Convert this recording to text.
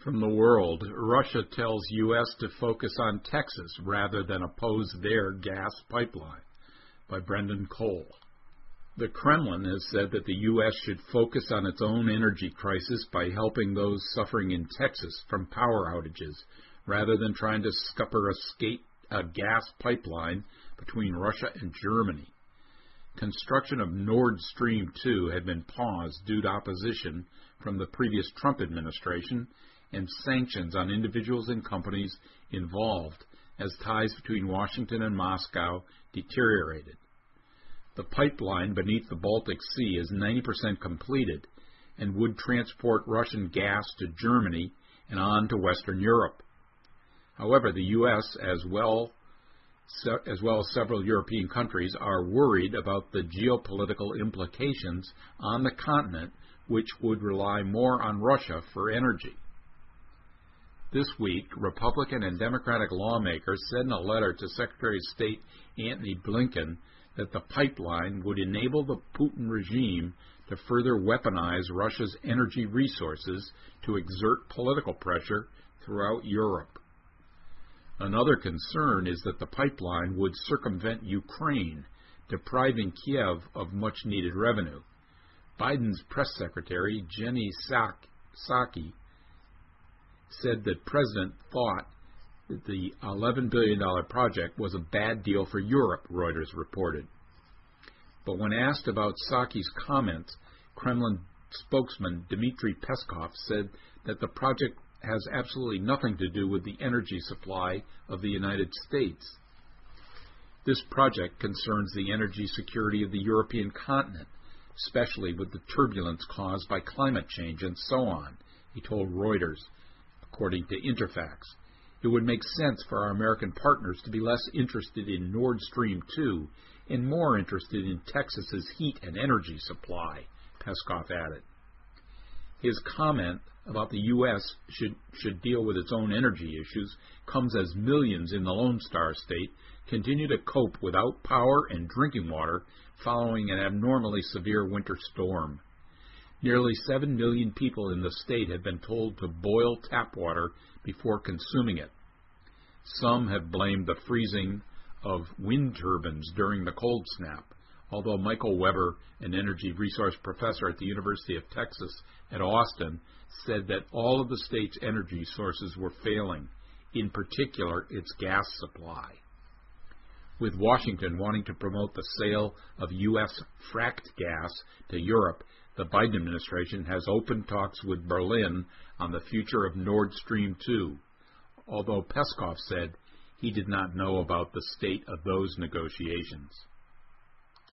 From the World, Russia tells U.S. to focus on Texas rather than oppose their gas pipeline, by Brendan Cole. The Kremlin has said that the U.S. should focus on its own energy crisis by helping those suffering in Texas from power outages, rather than trying to scupper a gas pipeline between Russia and Germany. Construction of Nord Stream 2 had been paused due to opposition from the previous Trump administration and sanctions on individuals and companies involved as ties between Washington and Moscow deteriorated. The pipeline beneath the Baltic Sea is 90% completed and would transport Russian gas to Germany and on to Western Europe. However, the U.S., as well as several European countries, are worried about the geopolitical implications on the continent, which would rely more on Russia for energy. This week, Republican and Democratic lawmakers said in a letter to Secretary of State Antony Blinken that the pipeline would enable the Putin regime to further weaponize Russia's energy resources to exert political pressure throughout Europe. Another concern is that the pipeline would circumvent Ukraine, depriving Kiev of much-needed revenue. Biden's press secretary, Jenny Psaki, said that the president thought that the $11 billion project was a bad deal for Europe, Reuters reported. But when asked about Psaki's comments, Kremlin spokesman Dmitry Peskov said that the project has absolutely nothing to do with the energy supply of the United States. This project concerns the energy security of the European continent, especially with the turbulence caused by climate change and so on, he told Reuters, according to Interfax. It would make sense for our American partners to be less interested in Nord Stream 2 and more interested in Texas's heat and energy supply, Peskov added. His comment about the U.S. should deal with its own energy issues comes as millions in the Lone Star State continue to cope without power and drinking water following an abnormally severe winter storm. Nearly 7 million people in the state have been told to boil tap water before consuming it. Some have blamed the freezing of wind turbines during the cold snap, although Michael Weber, an energy resource professor at the University of Texas at Austin, said that all of the state's energy sources were failing, in particular its gas supply. With Washington wanting to promote the sale of U.S. fracked gas to Europe, the Biden administration has opened talks with Berlin on the future of Nord Stream 2, although Peskov said he did not know about the state of those negotiations.